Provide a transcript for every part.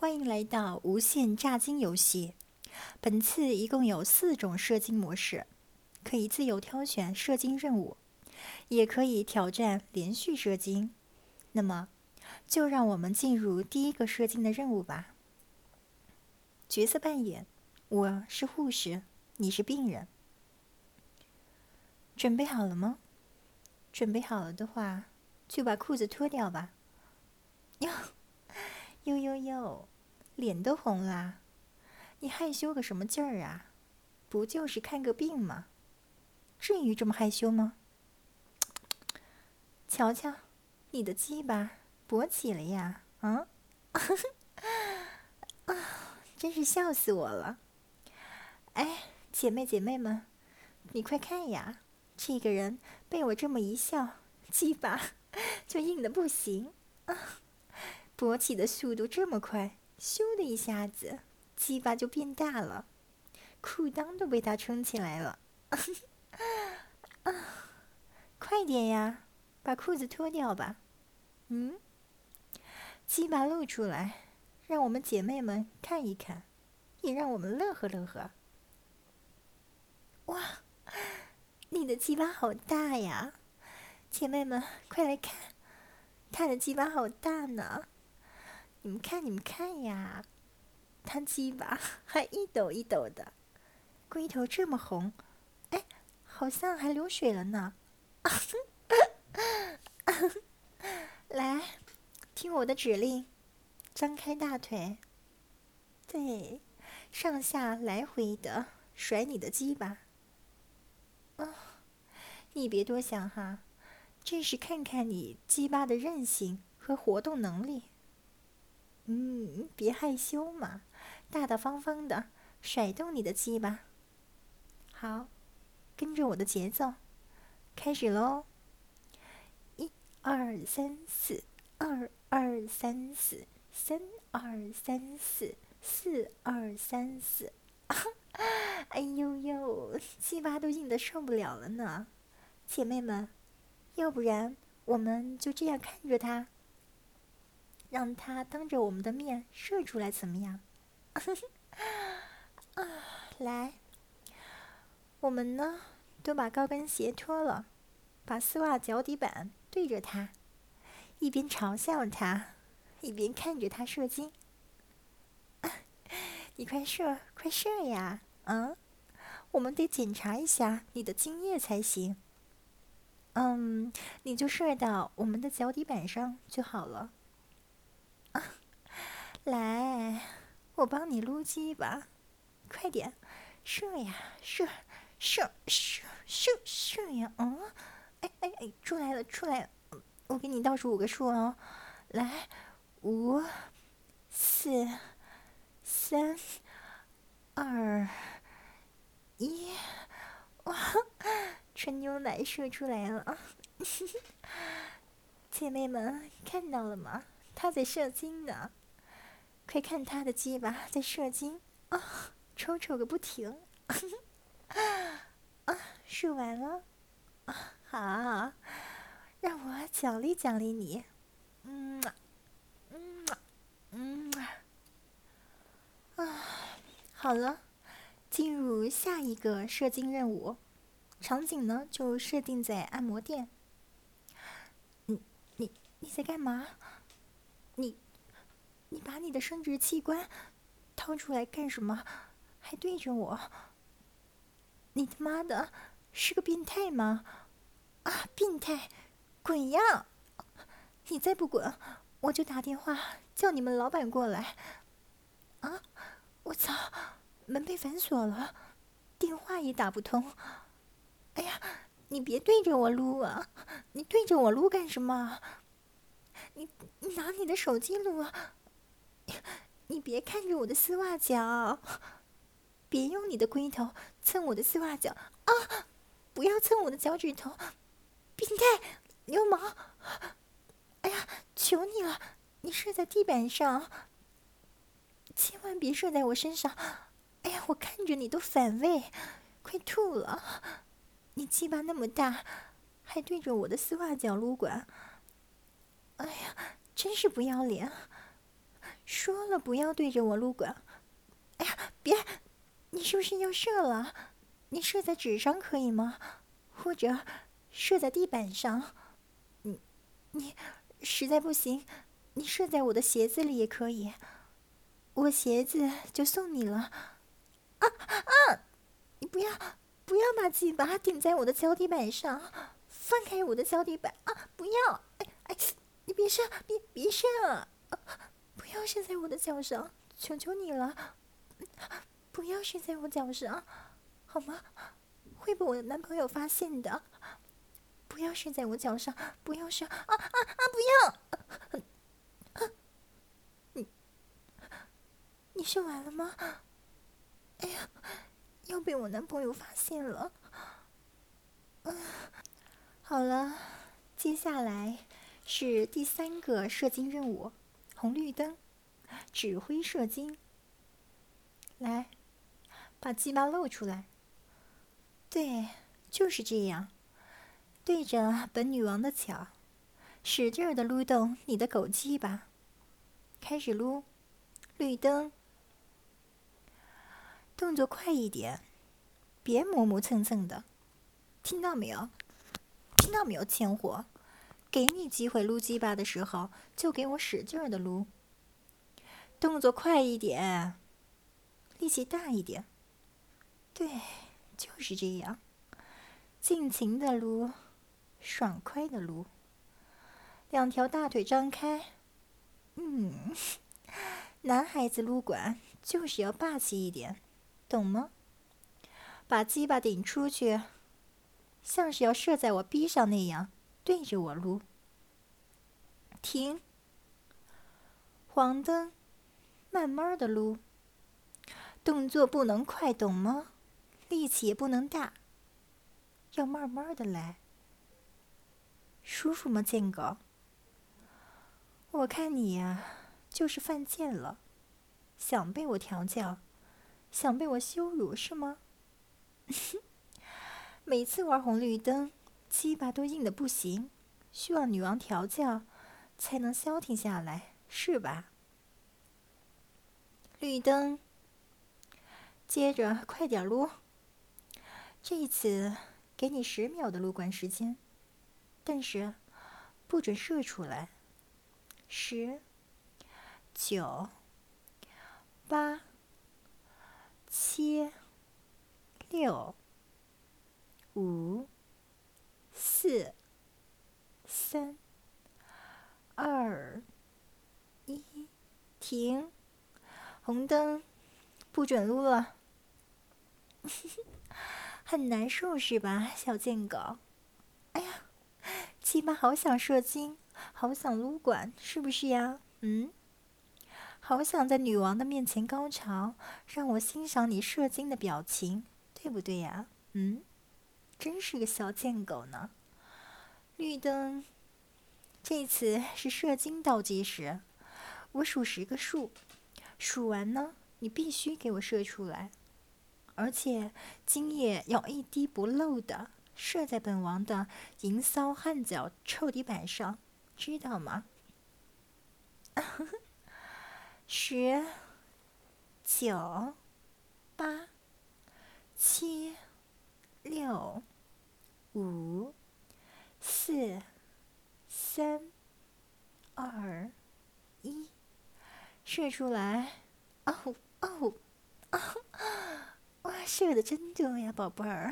欢迎来到无限炸金游戏。本次一共有4种射精模式，可以自由挑选射精任务，也可以挑战连续射精。那么，就让我们进入第一个射精的任务吧。角色扮演：我是护士，你是病人。准备好了吗？准备好了的话，就把裤子脱掉吧。哟，脸都红啦！你害羞个什么劲儿啊？不就是看个病吗？至于这么害羞吗？瞧瞧，你的鸡巴勃起了呀！啊，真是笑死我了！哎，姐妹们，你快看呀，这个人被我这么一笑，鸡巴就硬得不行啊！勃起的速度这么快，咻的一下子，鸡巴就变大了，裤裆都被他撑起来了。快点呀，把裤子脱掉吧。鸡巴露出来，让我们姐妹们看一看，也让我们乐呵乐呵。哇，你的鸡巴好大呀！姐妹们，快来看，他的鸡巴好大呢！你们看呀，他鸡巴还一抖一抖的，龟头这么红，哎，好像还流水了呢。来，听我的指令，张开大腿，对，上下来回的甩你的鸡巴。你别多想哈，这是看看你鸡巴的韧性和活动能力。别害羞嘛，大大方方的甩动你的鸡巴。好，跟着我的节奏，开始喽！1、2、3、4，2、2、3、4，3、2、3、4，4、2、3、4。哎呦，鸡巴都硬得受不了了呢！姐妹们，要不然我们就这样看着他，让他当着我们的面射出来，怎么样？来，我们呢都把高跟鞋脱了，把丝袜脚底板对着他，一边嘲笑他，一边看着他射精。你快射，快射呀！我们得检查一下你的精液才行。你就射到我们的脚底板上就好了。来，我帮你撸鸡吧，快点，射呀，射呀！出来了！我给你倒数5个数哦，来，5、4、3、2、1，哇，纯牛奶射出来了！姐妹们看到了吗？他在射精呢，快看他的鸡巴在射精啊，抽个不停！射完了，好，让我奖励奖励你。好了，进入下一个射精任务，场景呢就设定在按摩店。你在干嘛？你把你的生殖器官掏出来干什么？还对着我？你他妈的是个变态吗？变态，滚呀！你再不滚，我就打电话叫你们老板过来。我操，门被反锁了，电话也打不通。哎呀，你别对着我撸啊！你对着我撸干什么？你拿你的手机撸啊！你别看着我的丝袜脚，别用你的龟头蹭我的丝袜脚啊！不要蹭我的脚趾头，变态流氓！哎呀，求你了，你射在地板上，千万别射在我身上！哎呀，我看着你都反胃，快吐了！你鸡巴那么大，还对着我的丝袜脚撸管，哎呀，真是不要脸！ 说了不要对着我撸管。哎呀，别！你是不是要射了？你射在纸上可以吗？或者射在地板上？你实在不行，你射在我的鞋子里也可以。我鞋子就送你了。你不要把鸡巴顶在我的脚底板上，放开我的脚底板啊！不要！哎，你别射，别射！不要射在我的脚上，求求你了，不要射在我脚上，好吗？会被我的男朋友发现的。不要射在我脚上，不要射！不要！你射完了吗？哎呀，要被我男朋友发现了。好了，接下来是第3个射精任务，红绿灯，指挥射精。来，把鸡巴露出来。对，就是这样，对着本女王的脚，使劲儿的撸动你的狗鸡巴。开始撸，绿灯，动作快一点，别磨磨蹭蹭的，听到没有？听到没有，贱货？给你机会撸鸡巴的时候，就给我使劲儿的撸。动作快一点，力气大一点。对，就是这样，尽情的撸，爽快的撸。2条大腿张开，男孩子撸管就是要霸气一点，懂吗？把鸡巴顶出去，像是要射在我逼上那样，对着我撸。停，黄灯，慢慢的撸，动作不能快，懂吗？力气也不能大，要慢慢的来。舒服吗，贱狗？我看你呀，就是犯贱了，想被我调教，想被我羞辱是吗？每次玩红绿灯，鸡巴都硬的不行，需要女王调教才能消停下来，是吧？绿灯，接着快点撸。这一次给你10秒的撸管时间，但是不准射出来。10、9、8、7、6、5、4、3、2、1，停！红灯，不准撸了。很难受是吧，小贱狗？哎呀，鸡巴好想射精，好想撸管，是不是呀？好想在女王的面前高潮，让我欣赏你射精的表情，对不对呀？真是个小贱狗呢。绿灯，这次是射精倒计时，我数10个数，数完呢，你必须给我射出来，而且精液要一滴不漏的射在本王的淫骚汗脚臭底板上，知道吗？10、9、8、7、6、5、4、3、2、1，射出来！哦哦哦！哇，射的真多呀，宝贝儿！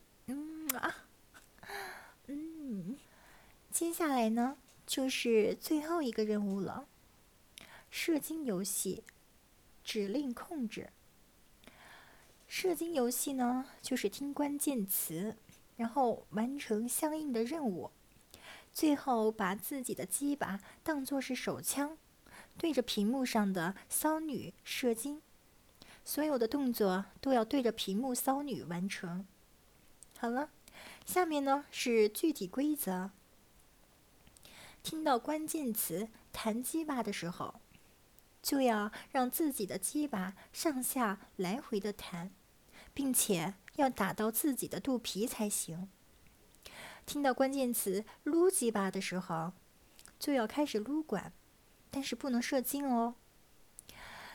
接下来呢，就是最后一个任务了。射精游戏，指令控制。射精游戏呢，就是听关键词，然后完成相应的任务，最后把自己的鸡巴当作是手枪，对着屏幕上的骚女射精。所有的动作都要对着屏幕骚女完成。好了，下面呢是具体规则。听到关键词弹鸡巴的时候，就要让自己的鸡巴上下来回的弹，并且要打到自己的肚皮才行。听到关键词撸鸡巴的时候，就要开始撸管，但是不能射精哦。